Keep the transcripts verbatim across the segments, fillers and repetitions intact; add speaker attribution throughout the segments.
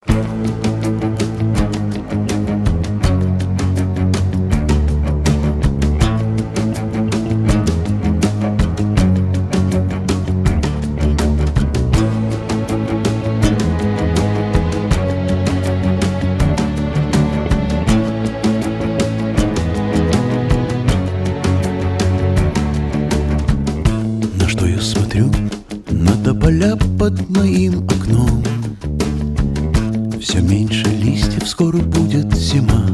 Speaker 1: На что я смотрю? На тополя под моим окном. Все меньше листьев, скоро будет зима.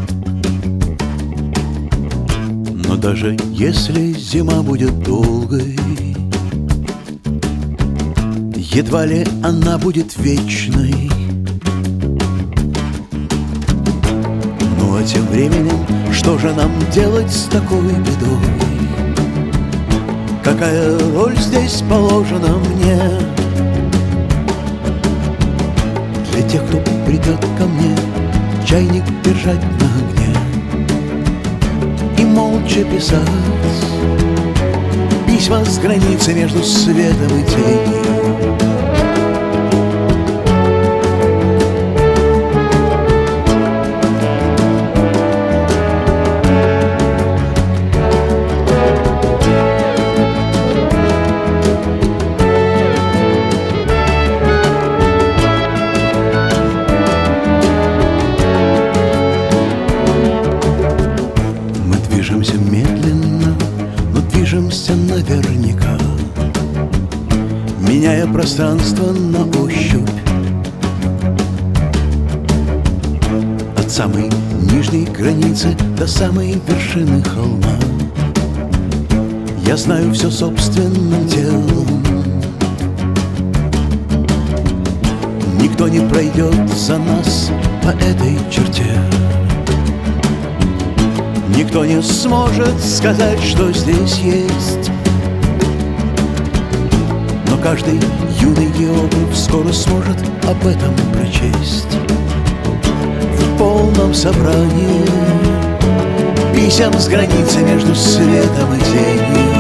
Speaker 1: Но даже если зима будет долгой, едва ли она будет вечной. Ну а тем временем, что же нам делать с такой бедой? Какая роль здесь положена мне? Для тех, кто придет ко мне, чайник держать на огне и молча писать письма с границы между светом и тенью. Движемся медленно, но движемся наверняка, меняя пространство на ощупь. От самой нижней границы до самой вершины холма я знаю все собственным телом. Никто не пройдет за нас по этой черте. Никто не сможет сказать, что здесь есть. Но каждый юный географ скоро сможет об этом прочесть в полном собрании писем с границы между светом и тенью.